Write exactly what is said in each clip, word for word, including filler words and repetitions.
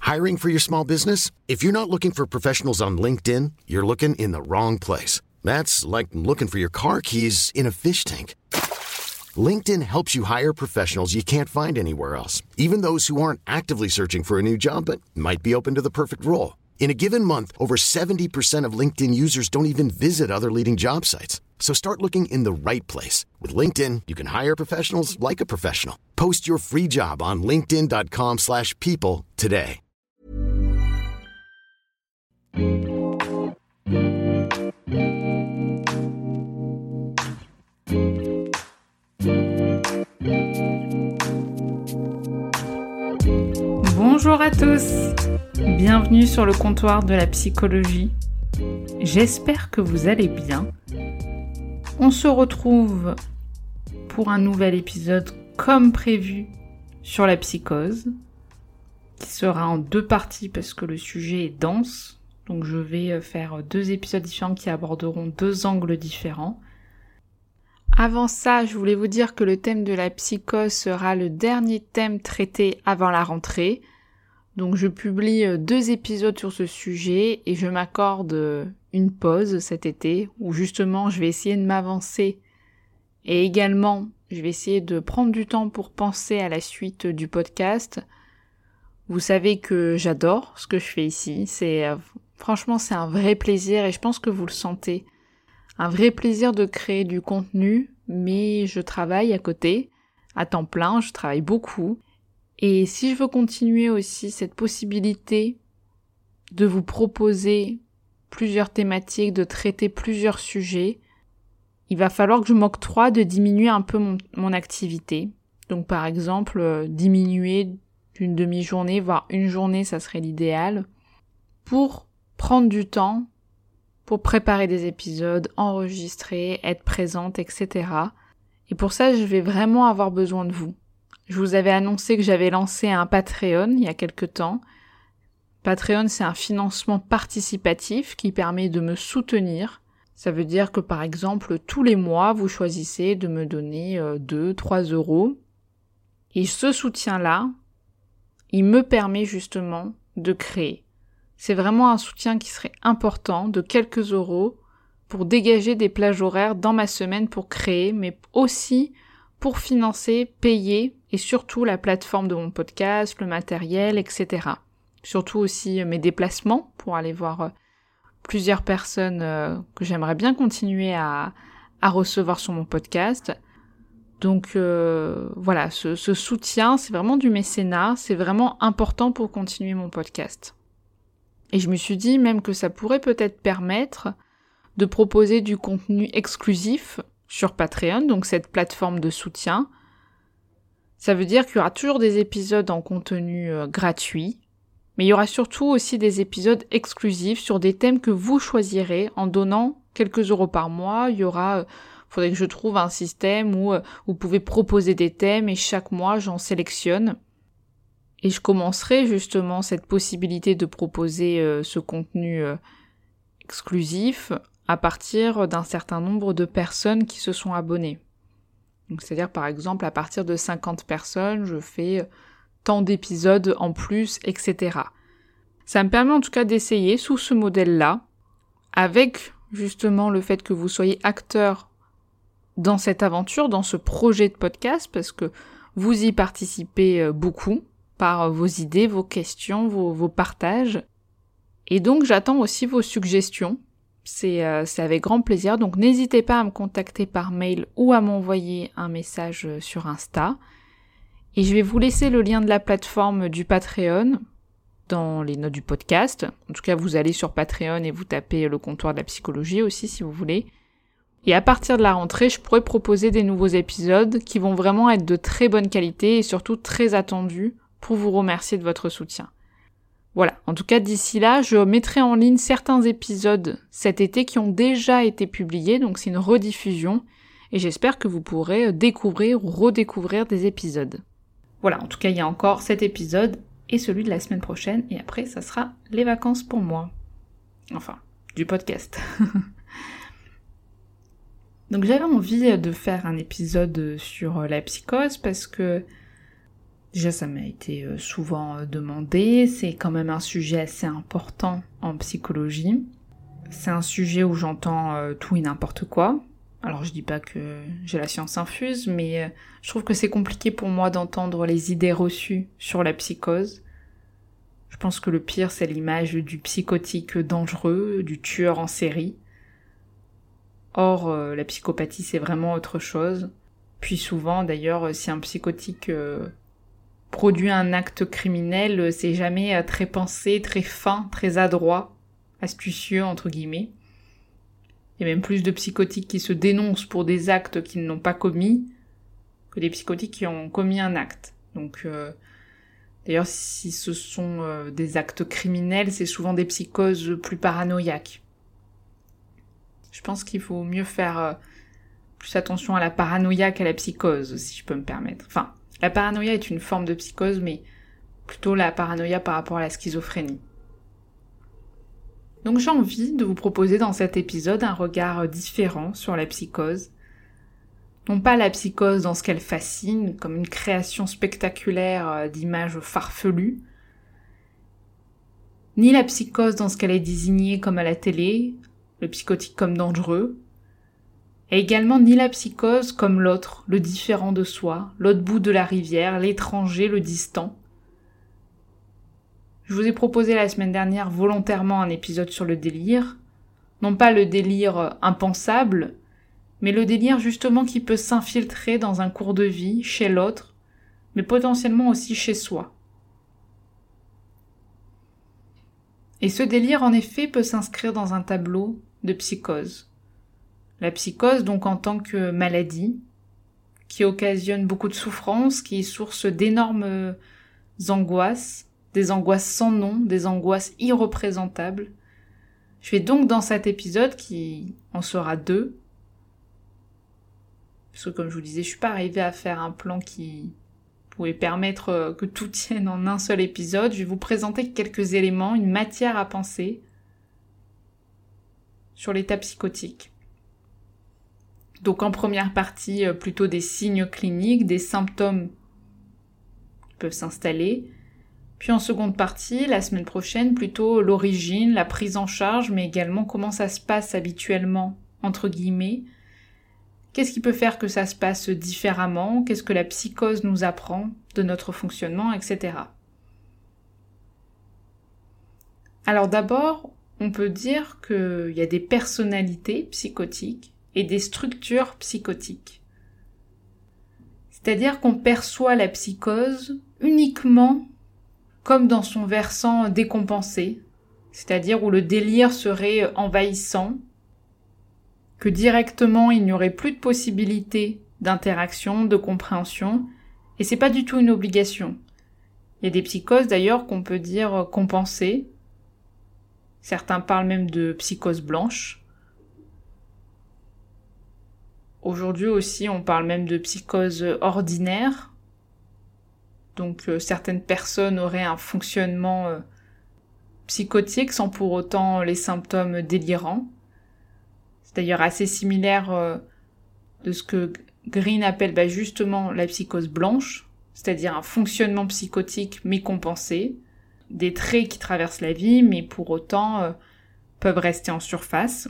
Hiring for your small business? If you're not looking for professionals on LinkedIn, you're looking in the wrong place. That's like looking for your car keys in a fish tank. LinkedIn helps you hire professionals you can't find anywhere else, even those who aren't actively searching for a new job but might be open to the perfect role. In a given month, over seventy percent of LinkedIn users don't even visit other leading job sites. So start looking in the right place. With LinkedIn, you can hire professionals like a professional. Post your free job on linkedin dot com slash people today. Bonjour à tous, bienvenue sur le comptoir de la psychologie. J'espère que vous allez bien. On se retrouve pour un nouvel épisode comme prévu sur la psychose, qui sera en deux parties parce que le sujet est dense. Donc je vais faire deux épisodes différents qui aborderont deux angles différents. Avant ça, je voulais vous dire que le thème de la psychose sera le dernier thème traité avant la rentrée. Donc je publie deux épisodes sur ce sujet et je m'accorde une pause cet été où justement je vais essayer de m'avancer et également je vais essayer de prendre du temps pour penser à la suite du podcast. Vous savez que j'adore ce que je fais ici, c'est franchement c'est un vrai plaisir et je pense que vous le sentez. Un vrai plaisir de créer du contenu, mais je travaille à côté, à temps plein, je travaille beaucoup. Et si je veux continuer aussi cette possibilité de vous proposer plusieurs thématiques, de traiter plusieurs sujets, il va falloir que je m'octroie de diminuer un peu mon, mon activité. Donc par exemple, euh, diminuer d'une demi-journée, voire une journée, ça serait l'idéal, pour prendre du temps, pour préparer des épisodes, enregistrer, être présente, et cetera. Et pour ça, je vais vraiment avoir besoin de vous. Je vous avais annoncé que j'avais lancé un Patreon il y a quelque temps. Patreon, c'est un financement participatif qui permet de me soutenir. Ça veut dire que par exemple, tous les mois, vous choisissez de me donner deux, trois euros. Et ce soutien-là, il me permet justement de créer. C'est vraiment un soutien qui serait important de quelques euros pour dégager des plages horaires dans ma semaine pour créer, mais aussi pour financer, payer et surtout la plateforme de mon podcast, le matériel, et cetera. Surtout aussi mes déplacements pour aller voir plusieurs personnes que j'aimerais bien continuer à, à recevoir sur mon podcast. Donc euh, voilà, ce, ce soutien, c'est vraiment du mécénat, c'est vraiment important pour continuer mon podcast. Et je me suis dit même que ça pourrait peut-être permettre de proposer du contenu exclusif sur Patreon, donc cette plateforme de soutien. Ça veut dire qu'il y aura toujours des épisodes en contenu euh, gratuit, mais il y aura surtout aussi des épisodes exclusifs sur des thèmes que vous choisirez en donnant quelques euros par mois. Il y aura, euh, faudrait que je trouve un système où euh, vous pouvez proposer des thèmes et chaque mois j'en sélectionne. Et je commencerai justement cette possibilité de proposer euh, ce contenu euh, exclusif à partir d'un certain nombre de personnes qui se sont abonnées. Donc, c'est-à-dire par exemple à partir de cinquante personnes, je fais tant d'épisodes en plus, et cetera. Ça me permet en tout cas d'essayer sous ce modèle-là, avec justement le fait que vous soyez acteur dans cette aventure, dans ce projet de podcast, parce que vous y participez beaucoup par vos idées, vos questions, vos, vos partages. Et donc j'attends aussi vos suggestions. C'est, euh, c'est avec grand plaisir, donc n'hésitez pas à me contacter par mail ou à m'envoyer un message sur Insta. Et je vais vous laisser le lien de la plateforme du Patreon dans les notes du podcast. En tout cas, vous allez sur Patreon et vous tapez le comptoir de la psychologie aussi si vous voulez. Et à partir de la rentrée, je pourrais proposer des nouveaux épisodes qui vont vraiment être de très bonne qualité et surtout très attendus pour vous remercier de votre soutien. Voilà, en tout cas d'ici là, je mettrai en ligne certains épisodes cet été qui ont déjà été publiés, donc c'est une rediffusion, et j'espère que vous pourrez découvrir ou redécouvrir des épisodes. Voilà, en tout cas il y a encore cet épisode et celui de la semaine prochaine, et après ça sera les vacances pour moi. Enfin, du podcast. Donc j'avais envie de faire un épisode sur la psychose parce que Déjà, ça m'a été souvent demandé, c'est quand même un sujet assez important en psychologie. C'est un sujet où j'entends tout et n'importe quoi. Alors je dis pas que j'ai la science infuse, mais je trouve que c'est compliqué pour moi d'entendre les idées reçues sur la psychose. Je pense que le pire, c'est l'image du psychotique dangereux, du tueur en série. Or, euh, la psychopathie, c'est vraiment autre chose. Puis souvent, d'ailleurs, si un psychotique euh, produit un acte criminel, c'est jamais euh, très pensé, très fin, très adroit, astucieux, entre guillemets. Il y a même plus de psychotiques qui se dénoncent pour des actes qu'ils n'ont pas commis que des psychotiques qui ont commis un acte. Donc, euh, d'ailleurs, si ce sont euh, des actes criminels, c'est souvent des psychoses plus paranoïaques. Je pense qu'il faut mieux faire euh, plus attention à la paranoïa qu'à la psychose, si je peux me permettre. Enfin, la paranoïa est une forme de psychose, mais plutôt la paranoïa par rapport à la schizophrénie. Donc j'ai envie de vous proposer dans cet épisode un regard différent sur la psychose. Non pas la psychose dans ce qu'elle fascine, comme une création spectaculaire d'images farfelues, ni la psychose dans ce qu'elle est désignée comme à la télé, le psychotique comme dangereux, et également ni la psychose comme l'autre, le différent de soi, l'autre bout de la rivière, l'étranger, le distant. Je vous ai proposé la semaine dernière volontairement un épisode sur le délire, non pas le délire impensable, mais le délire justement qui peut s'infiltrer dans un cours de vie, chez l'autre, mais potentiellement aussi chez soi. Et ce délire, en effet, peut s'inscrire dans un tableau de psychose. La psychose, donc, en tant que maladie, qui occasionne beaucoup de souffrances, qui est source d'énormes angoisses, des angoisses sans nom, des angoisses irreprésentables. Je vais donc dans cet épisode, qui en sera deux, parce que comme je vous disais, je suis pas arrivée à faire un plan qui pouvait permettre que tout tienne en un seul épisode. Je vais vous présenter quelques éléments, une matière à penser sur l'état psychotique. Donc en première partie, plutôt des signes cliniques, des symptômes qui peuvent s'installer. Puis en seconde partie, la semaine prochaine, plutôt l'origine, la prise en charge, mais également comment ça se passe habituellement, entre guillemets. Qu'est-ce qui peut faire que ça se passe différemment? Qu'est-ce que la psychose nous apprend de notre fonctionnement, et cetera. Alors d'abord, on peut dire qu'il y a des personnalités psychotiques et des structures psychotiques. C'est-à-dire qu'on perçoit la psychose uniquement comme dans son versant décompensé, c'est-à-dire où le délire serait envahissant, que directement il n'y aurait plus de possibilité d'interaction, de compréhension, et c'est pas du tout une obligation. Il y a des psychoses d'ailleurs qu'on peut dire compensées, certains parlent même de psychose blanche. Aujourd'hui aussi on parle même de psychose ordinaire, donc euh, certaines personnes auraient un fonctionnement euh, psychotique sans pour autant les symptômes délirants. C'est d'ailleurs assez similaire euh, de ce que Green appelle bah, justement la psychose blanche, c'est-à-dire un fonctionnement psychotique mais compensé, des traits qui traversent la vie mais pour autant euh, peuvent rester en surface.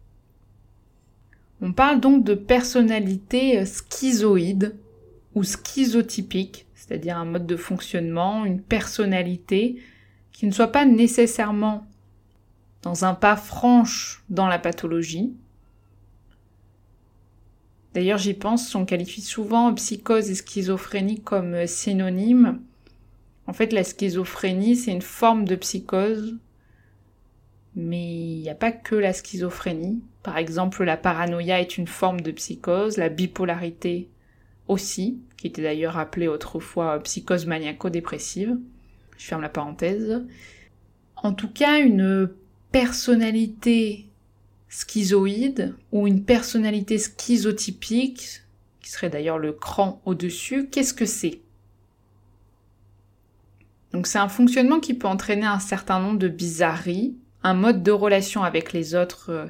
On parle donc de personnalité schizoïde ou schizotypique, c'est-à-dire un mode de fonctionnement, une personnalité qui ne soit pas nécessairement dans un pas franche dans la pathologie. D'ailleurs, j'y pense, on qualifie souvent psychose et schizophrénie comme synonymes. En fait, la schizophrénie, c'est une forme de psychose, mais il n'y a pas que la schizophrénie. Par exemple, la paranoïa est une forme de psychose, la bipolarité aussi, qui était d'ailleurs appelée autrefois psychose maniaco-dépressive. Je ferme la parenthèse. En tout cas, une personnalité schizoïde ou une personnalité schizotypique, qui serait d'ailleurs le cran au-dessus, qu'est-ce que c'est? Donc c'est un fonctionnement qui peut entraîner un certain nombre de bizarreries, un mode de relation avec les autres euh,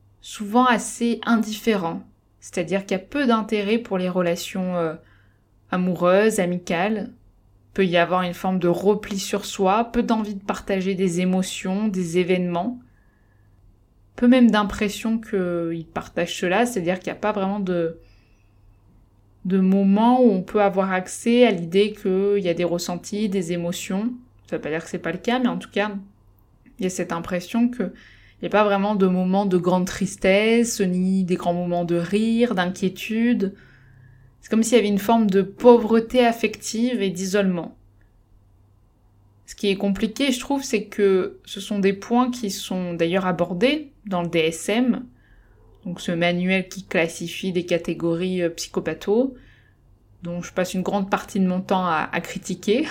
souvent assez indifférent, c'est-à-dire qu'il y a peu d'intérêt pour les relations euh, amoureuse, amicale. Peut y avoir une forme de repli sur soi, peu d'envie de partager des émotions, des événements. Peu même d'impression qu'il partage cela, c'est-à-dire qu'il n'y a pas vraiment de, de moment où on peut avoir accès à l'idée qu'il y a des ressentis, des émotions. Ça ne veut pas dire que c'est pas le cas, mais en tout cas, il y a cette impression qu'il n'y a pas vraiment de moments de grande tristesse, ni des grands moments de rire, d'inquiétude. C'est comme s'il y avait une forme de pauvreté affective et d'isolement. Ce qui est compliqué, je trouve, c'est que ce sont des points qui sont d'ailleurs abordés dans le D S M, donc ce manuel qui classifie des catégories euh, psychopatho, dont je passe une grande partie de mon temps à, à critiquer.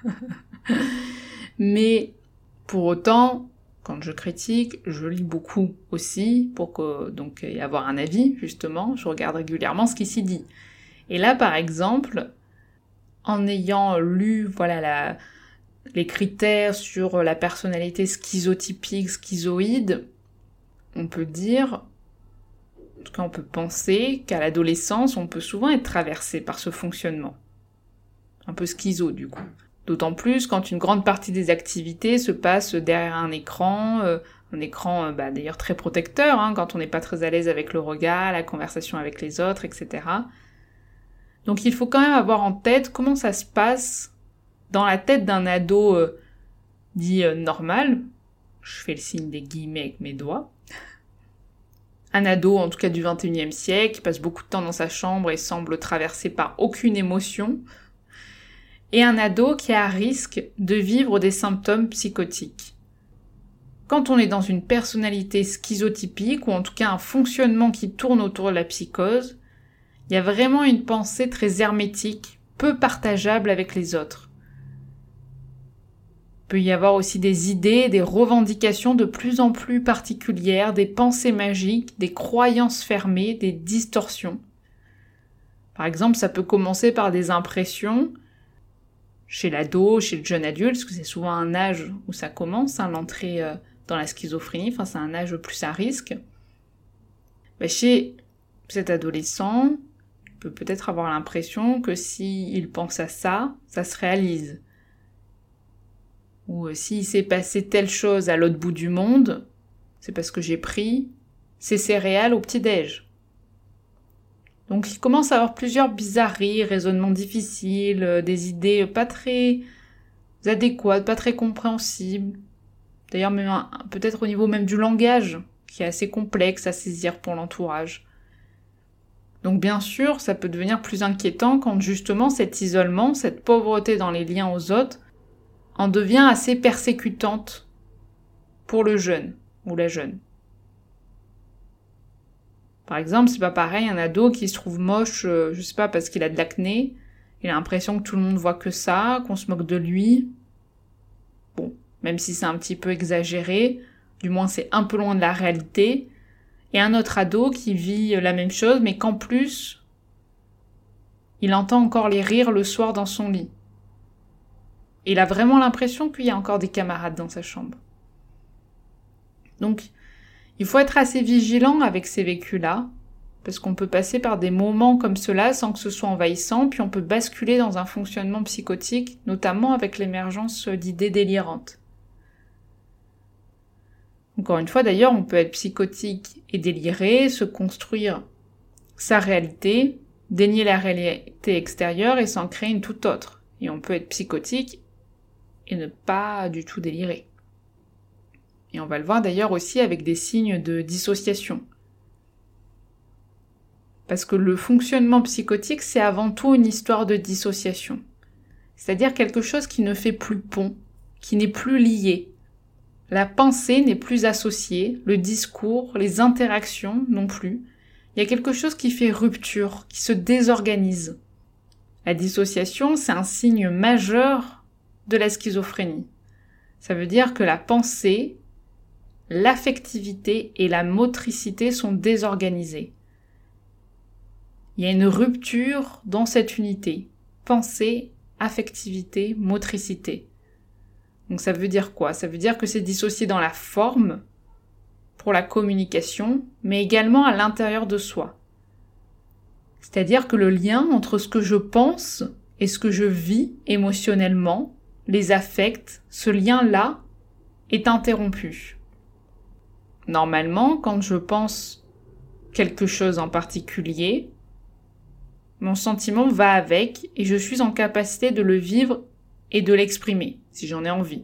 Mais pour autant, quand je critique, je lis beaucoup aussi pour que, donc, y avoir un avis, justement. Je regarde régulièrement ce qui s'y dit. Et là, par exemple, en ayant lu, voilà, la, les critères sur la personnalité schizotypique, schizoïde, on peut dire, en tout cas on peut penser qu'à l'adolescence, on peut souvent être traversé par ce fonctionnement. Un peu schizo, du coup. D'autant plus quand une grande partie des activités se passe derrière un écran, euh, un écran euh, bah, d'ailleurs très protecteur, hein, quand on n'est pas très à l'aise avec le regard, la conversation avec les autres, et cetera. Donc il faut quand même avoir en tête comment ça se passe dans la tête d'un ado euh, dit euh, normal. Je fais le signe des guillemets avec mes doigts. Un ado, en tout cas du vingt et unième siècle, qui passe beaucoup de temps dans sa chambre et semble traversé par aucune émotion. Et un ado qui est à risque de vivre des symptômes psychotiques. Quand on est dans une personnalité schizotypique, ou en tout cas un fonctionnement qui tourne autour de la psychose, il y a vraiment une pensée très hermétique, peu partageable avec les autres. Il peut y avoir aussi des idées, des revendications de plus en plus particulières, des pensées magiques, des croyances fermées, des distorsions. Par exemple, ça peut commencer par des impressions chez l'ado, chez le jeune adulte, parce que c'est souvent un âge où ça commence, hein, l'entrée euh, dans la schizophrénie, enfin c'est un âge plus à risque. Ben, chez cet adolescent, il peut peut-être avoir l'impression que s'il pense à ça, ça se réalise. Ou euh, s'il s'est passé telle chose à l'autre bout du monde, c'est parce que j'ai pris ces céréales au petit-déj. Donc il commence à avoir plusieurs bizarreries, raisonnements difficiles, euh, des idées pas très adéquates, pas très compréhensibles. D'ailleurs même un, peut-être au niveau même du langage, qui est assez complexe à saisir pour l'entourage. Donc bien sûr, ça peut devenir plus inquiétant quand justement cet isolement, cette pauvreté dans les liens aux autres, en devient assez persécutante pour le jeune ou la jeune. Par exemple, c'est pas pareil, un ado qui se trouve moche, euh, je sais pas, parce qu'il a de l'acné, il a l'impression que tout le monde voit que ça, qu'on se moque de lui. Bon, même si c'est un petit peu exagéré, du moins c'est un peu loin de la réalité. Et un autre ado qui vit la même chose, mais qu'en plus, il entend encore les rires le soir dans son lit. Et il a vraiment l'impression qu'il y a encore des camarades dans sa chambre. Donc, il faut être assez vigilant avec ces vécus-là, parce qu'on peut passer par des moments comme cela sans que ce soit envahissant, puis on peut basculer dans un fonctionnement psychotique, notamment avec l'émergence d'idées délirantes. Encore une fois, d'ailleurs, on peut être psychotique et délirer, se construire sa réalité, dénier la réalité extérieure et s'en créer une toute autre. Et on peut être psychotique et ne pas du tout délirer. Et on va le voir d'ailleurs aussi avec des signes de dissociation. Parce que le fonctionnement psychotique, c'est avant tout une histoire de dissociation. C'est-à-dire quelque chose qui ne fait plus pont, qui n'est plus lié. La pensée n'est plus associée, le discours, les interactions non plus. Il y a quelque chose qui fait rupture, qui se désorganise. La dissociation, c'est un signe majeur de la schizophrénie. Ça veut dire que la pensée, l'affectivité et la motricité sont désorganisées. Il y a une rupture dans cette unité. Pensée, affectivité, motricité. Donc ça veut dire quoi? Ça veut dire que c'est dissocié dans la forme, pour la communication, mais également à l'intérieur de soi. C'est-à-dire que le lien entre ce que je pense et ce que je vis émotionnellement, les affects, ce lien-là est interrompu. Normalement, quand je pense quelque chose en particulier, mon sentiment va avec et je suis en capacité de le vivre et de l'exprimer, si j'en ai envie.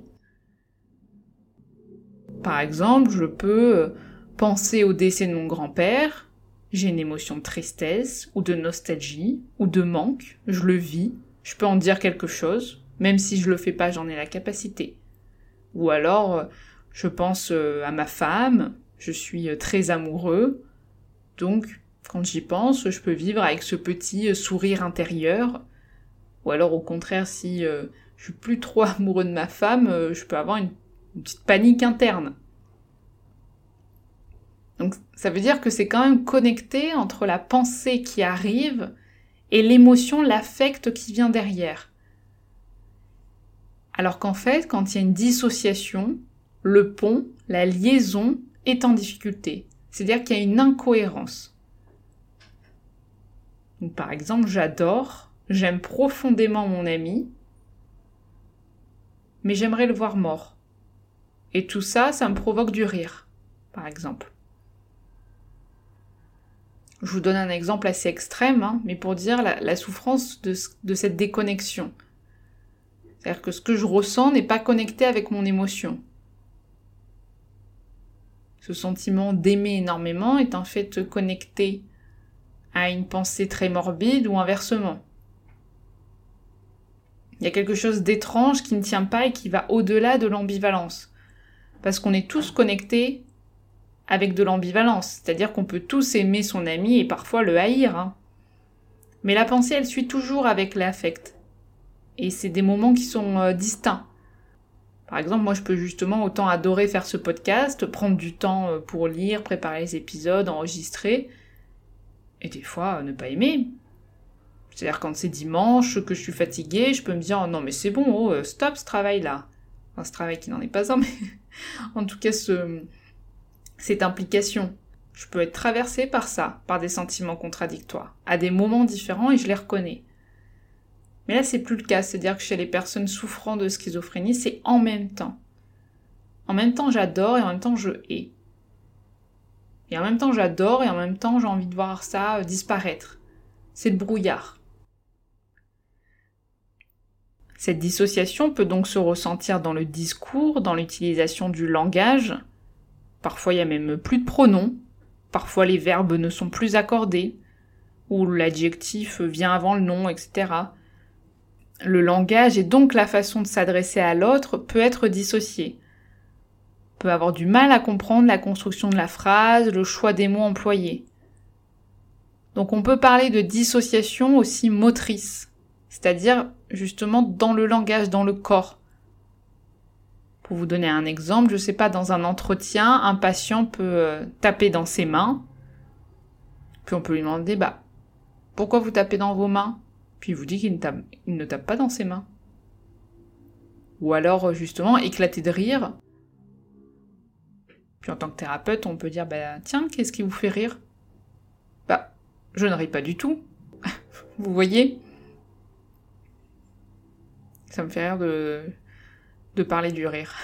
Par exemple, je peux penser au décès de mon grand-père, j'ai une émotion de tristesse, ou de nostalgie, ou de manque, je le vis, je peux en dire quelque chose, même si je le fais pas, j'en ai la capacité. Ou alors, je pense à ma femme, je suis très amoureux, donc quand j'y pense, je peux vivre avec ce petit sourire intérieur. Ou alors au contraire, si euh, je suis plus trop amoureux de ma femme, euh, je peux avoir une, une petite panique interne. Donc ça veut dire que c'est quand même connecté entre la pensée qui arrive et l'émotion, l'affect qui vient derrière. Alors qu'en fait, quand il y a une dissociation, le pont, la liaison est en difficulté. C'est-à-dire qu'il y a une incohérence. Donc, par exemple, j'adore, j'aime profondément mon ami, mais j'aimerais le voir mort. Et tout ça, ça me provoque du rire, par exemple. Je vous donne un exemple assez extrême, hein, mais pour dire la, la souffrance de, de cette déconnexion. C'est-à-dire que ce que je ressens n'est pas connecté avec mon émotion. Ce sentiment d'aimer énormément est en fait connecté à une pensée très morbide ou inversement. Il y a quelque chose d'étrange qui ne tient pas et qui va au-delà de l'ambivalence. Parce qu'on est tous connectés avec de l'ambivalence. C'est-à-dire qu'on peut tous aimer son ami et parfois le haïr. Hein. Mais la pensée, elle suit toujours avec l'affect. Et c'est des moments qui sont euh, distincts. Par exemple, moi je peux justement autant adorer faire ce podcast, prendre du temps pour lire, préparer les épisodes, enregistrer, et des fois ne pas aimer. C'est-à-dire quand c'est dimanche, que je suis fatiguée, je peux me dire oh, « non mais c'est bon, oh, stop ce travail-là ». Enfin ce travail qui n'en est pas un, mais en tout cas ce... cette implication. Je peux être traversée par ça, par des sentiments contradictoires, à des moments différents et je les reconnais. Mais là, c'est plus le cas, c'est-à-dire que chez les personnes souffrant de schizophrénie, c'est en même temps. En même temps, j'adore et en même temps, je hais. Et en même temps, j'adore et en même temps, j'ai envie de voir ça disparaître. C'est le brouillard. Cette dissociation peut donc se ressentir dans le discours, dans l'utilisation du langage. Parfois, il y a même plus de pronoms. Parfois, les verbes ne sont plus accordés. Ou l'adjectif vient avant le nom, et cetera. Le langage et donc la façon de s'adresser à l'autre peut être dissocié. On peut avoir du mal à comprendre la construction de la phrase, le choix des mots employés. Donc on peut parler de dissociation aussi motrice, c'est-à-dire justement dans le langage, dans le corps. Pour vous donner un exemple, je sais pas, dans un entretien, un patient peut euh, taper dans ses mains, puis on peut lui demander, bah, pourquoi vous tapez dans vos mains ? Puis il vous dit qu'il ne tape, il ne tape pas dans ses mains. Ou alors, justement, éclater de rire. Puis en tant que thérapeute, on peut dire, bah tiens, qu'est-ce qui vous fait rire ? Bah, je ne ris pas du tout. Vous voyez ? Ça me fait rire de, de parler du rire.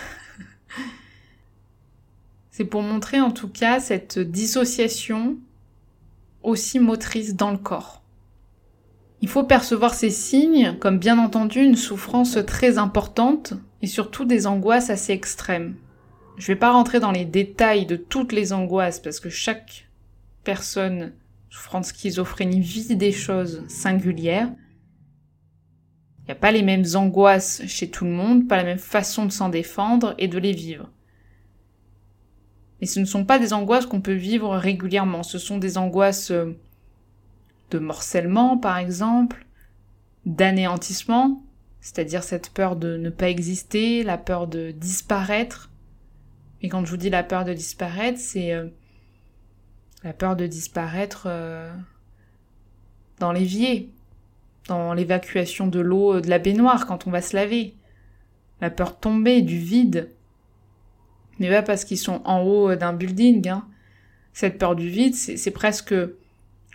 C'est pour montrer en tout cas cette dissociation aussi motrice dans le corps. Il faut percevoir ces signes comme bien entendu une souffrance très importante et surtout des angoisses assez extrêmes. Je vais pas rentrer dans les détails de toutes les angoisses parce que chaque personne souffrant de schizophrénie vit des choses singulières. Il n'y a pas les mêmes angoisses chez tout le monde, pas la même façon de s'en défendre et de les vivre. Mais ce ne sont pas des angoisses qu'on peut vivre régulièrement, ce sont des angoisses de morcellement, par exemple, d'anéantissement, c'est-à-dire cette peur de ne pas exister, la peur de disparaître. Et quand je vous dis la peur de disparaître, c'est euh, la peur de disparaître euh, dans l'évier, dans l'évacuation de l'eau de la baignoire quand on va se laver. La peur de tomber, du vide. Mais pas parce qu'ils sont en haut d'un building. Hein. Cette peur du vide, c'est, c'est presque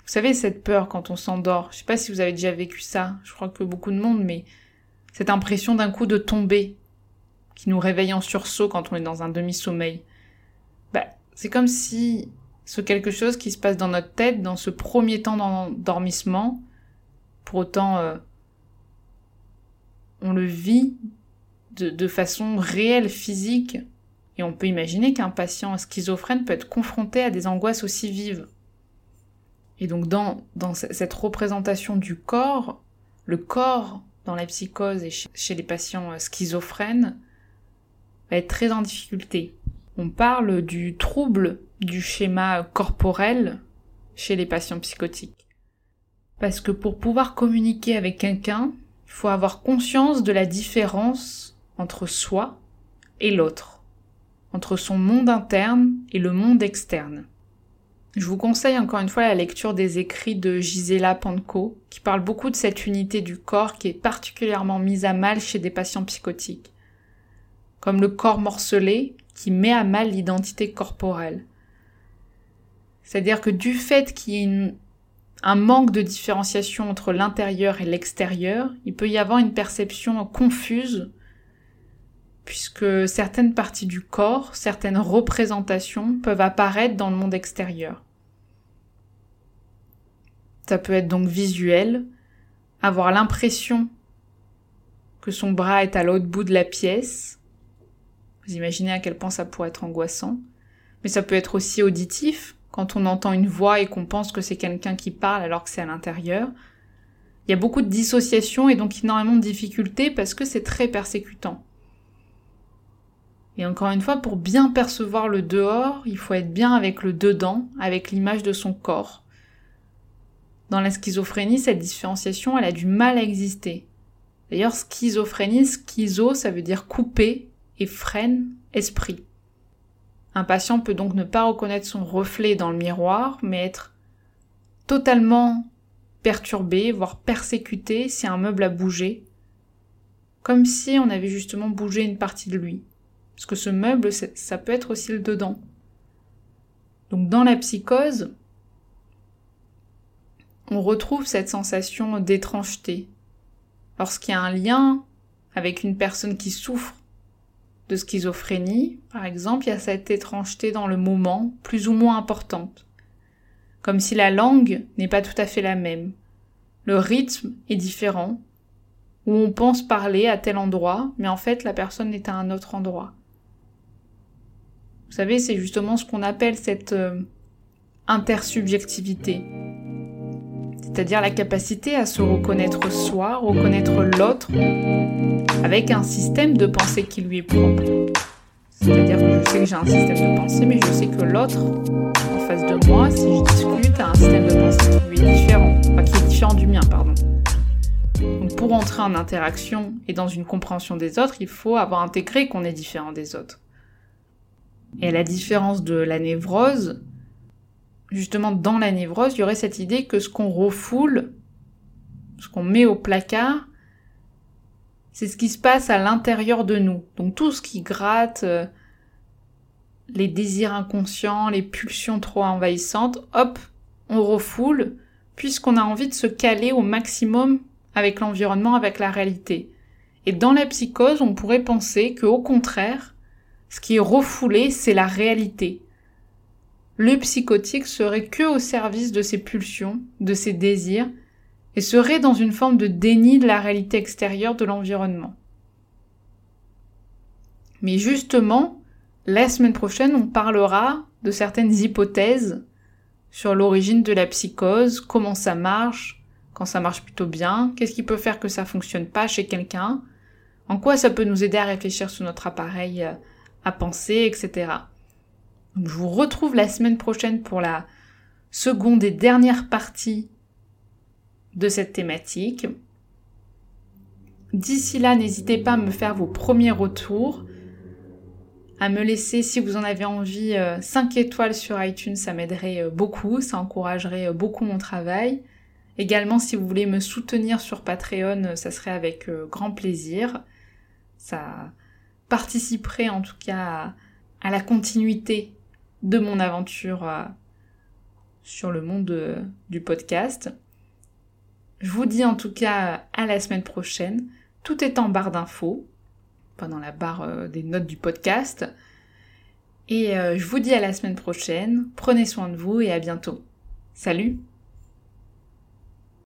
Vous savez, cette peur quand on s'endort, je sais pas si vous avez déjà vécu ça, je crois que beaucoup de monde, mais cette impression d'un coup de tomber, qui nous réveille en sursaut quand on est dans un demi-sommeil. Bah, c'est comme si ce quelque chose qui se passe dans notre tête, dans ce premier temps d'endormissement, pour autant, euh, on le vit de, de façon réelle, physique, et on peut imaginer qu'un patient schizophrène peut être confronté à des angoisses aussi vives. Et donc dans, dans cette représentation du corps, le corps dans la psychose et chez, chez les patients schizophrènes va être très en difficulté. On parle du trouble du schéma corporel chez les patients psychotiques. Parce que pour pouvoir communiquer avec quelqu'un, il faut avoir conscience de la différence entre soi et l'autre, entre son monde interne et le monde externe. Je vous conseille encore une fois la lecture des écrits de Gisela Panko, qui parle beaucoup de cette unité du corps qui est particulièrement mise à mal chez des patients psychotiques. Comme le corps morcelé qui met à mal l'identité corporelle. C'est-à-dire que du fait qu'il y ait une, un manque de différenciation entre l'intérieur et l'extérieur, il peut y avoir une perception confuse, puisque certaines parties du corps, certaines représentations peuvent apparaître dans le monde extérieur. Ça peut être donc visuel, avoir l'impression que son bras est à l'autre bout de la pièce. Vous imaginez à quel point ça pourrait être angoissant. Mais ça peut être aussi auditif, quand on entend une voix et qu'on pense que c'est quelqu'un qui parle alors que c'est à l'intérieur. Il y a beaucoup de dissociation et donc énormément de difficultés parce que c'est très persécutant. Et encore une fois, pour bien percevoir le dehors, il faut être bien avec le dedans, avec l'image de son corps. Dans la schizophrénie, cette différenciation, elle a du mal à exister. D'ailleurs, schizophrénie, schizo, ça veut dire couper, et freine, esprit. Un patient peut donc ne pas reconnaître son reflet dans le miroir, mais être totalement perturbé, voire persécuté si un meuble a bougé, comme si on avait justement bougé une partie de lui. Parce que ce meuble, ça peut être aussi le dedans. Donc dans la psychose, on retrouve cette sensation d'étrangeté. Lorsqu'il y a un lien avec une personne qui souffre de schizophrénie, par exemple, il y a cette étrangeté dans le moment, plus ou moins importante. Comme si la langue n'est pas tout à fait la même. Le rythme est différent, où on pense parler à tel endroit, mais en fait la personne est à un autre endroit. Vous savez, c'est justement ce qu'on appelle cette euh, intersubjectivité. C'est-à-dire la capacité à se reconnaître soi, reconnaître l'autre, avec un système de pensée qui lui est propre. C'est-à-dire que je sais que j'ai un système de pensée, mais je sais que l'autre, en face de moi, si je discute, a un système de pensée qui lui est différent, enfin qui est différent du mien, pardon. Donc pour entrer en interaction et dans une compréhension des autres, il faut avoir intégré qu'on est différent des autres. Et à la différence de la névrose, justement dans la névrose, il y aurait cette idée que ce qu'on refoule, ce qu'on met au placard, c'est ce qui se passe à l'intérieur de nous. Donc tout ce qui gratte, euh, les désirs inconscients, les pulsions trop envahissantes, hop, on refoule, puisqu'on a envie de se caler au maximum avec l'environnement, avec la réalité. Et dans la psychose, on pourrait penser qu'au contraire, ce qui est refoulé, c'est la réalité. Le psychotique serait que au service de ses pulsions, de ses désirs, et serait dans une forme de déni de la réalité extérieure de l'environnement. Mais justement, la semaine prochaine, on parlera de certaines hypothèses sur l'origine de la psychose, comment ça marche, quand ça marche plutôt bien, qu'est-ce qui peut faire que ça fonctionne pas chez quelqu'un, en quoi ça peut nous aider à réfléchir sur notre appareil à penser, et cetera. Donc, je vous retrouve la semaine prochaine pour la seconde et dernière partie de cette thématique. D'ici là, n'hésitez pas à me faire vos premiers retours, à me laisser, si vous en avez envie, cinq étoiles sur iTunes, ça m'aiderait beaucoup, ça encouragerait beaucoup mon travail. Également, si vous voulez me soutenir sur Patreon, ça serait avec grand plaisir. Ça participerait en tout cas à, à la continuité de mon aventure sur le monde de, du podcast. Je vous dis en tout cas à la semaine prochaine. Tout est en barre d'infos, pas dans la barre euh, des notes du podcast. Et euh, je vous dis à la semaine prochaine. Prenez soin de vous et à bientôt. Salut!